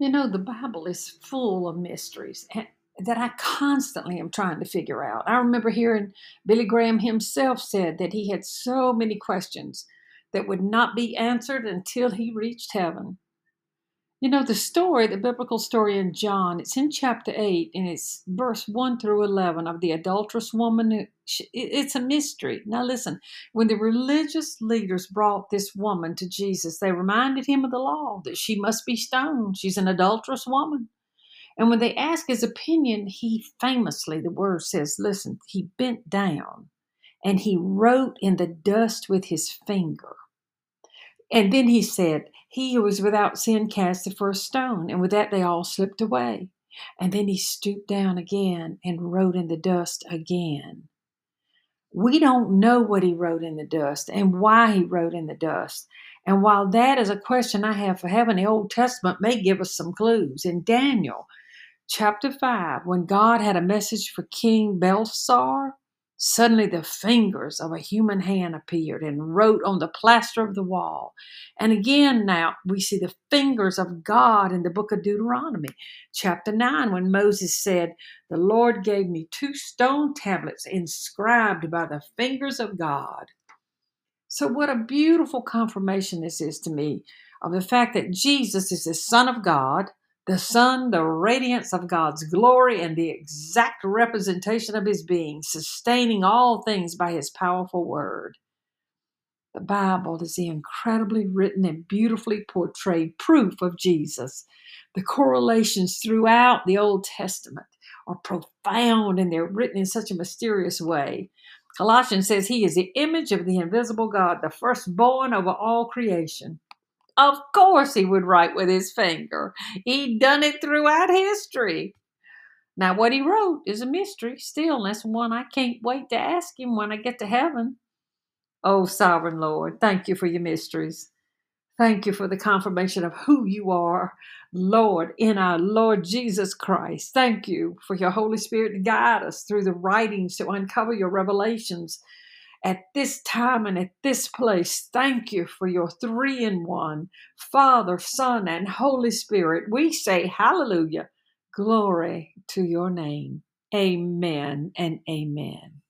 You know, the Bible is full of mysteries that I constantly am trying to figure out. I remember hearing Billy Graham himself said that he had so many questions that would not be answered until he reached heaven. You know, the biblical story in John, it's in chapter 8 and it's verse 1 through 11 of the adulterous woman. It's a mystery. Now, listen, when the religious leaders brought this woman to Jesus, they reminded him of the law that she must be stoned. She's an adulterous woman. And when they asked his opinion, he famously, the word says, listen, he bent down and he wrote in the dust with his finger. And then he said, he who was without sin cast the first stone. And with that, they all slipped away. And then he stooped down again and wrote in the dust again. We don't know what he wrote in the dust and why he wrote in the dust. And while that is a question I have for heaven, the Old Testament may give us some clues. In Daniel chapter 5, when God had a message for King Belshazzar, suddenly the fingers of a human hand appeared and wrote on the plaster of the wall. And again, now we see the fingers of God in the book of Deuteronomy, chapter 9, when Moses said, "The Lord gave me two stone tablets inscribed by the fingers of God." So, what a beautiful confirmation this is to me of the fact that Jesus is the Son of God, the Son, the radiance of God's glory, and the exact representation of his being, sustaining all things by his powerful word. The Bible is the incredibly written and beautifully portrayed proof of Jesus. The correlations throughout the Old Testament are profound and they're written in such a mysterious way. Colossians says he is the image of the invisible God, the firstborn over all creation. Of course he would write with his finger. He'd done it throughout history. Now, what he wrote is a mystery still, and that's one I can't wait to ask him when I get to heaven. Oh, sovereign Lord, thank you for your mysteries. Thank you for the confirmation of who you are, Lord, in our Lord Jesus Christ. Thank you for your Holy Spirit to guide us through the writings to uncover your revelations at this time and at this place. Thank you for your 3-in-1, Father, Son, and Holy Spirit. We say hallelujah. Glory to your name. Amen and amen.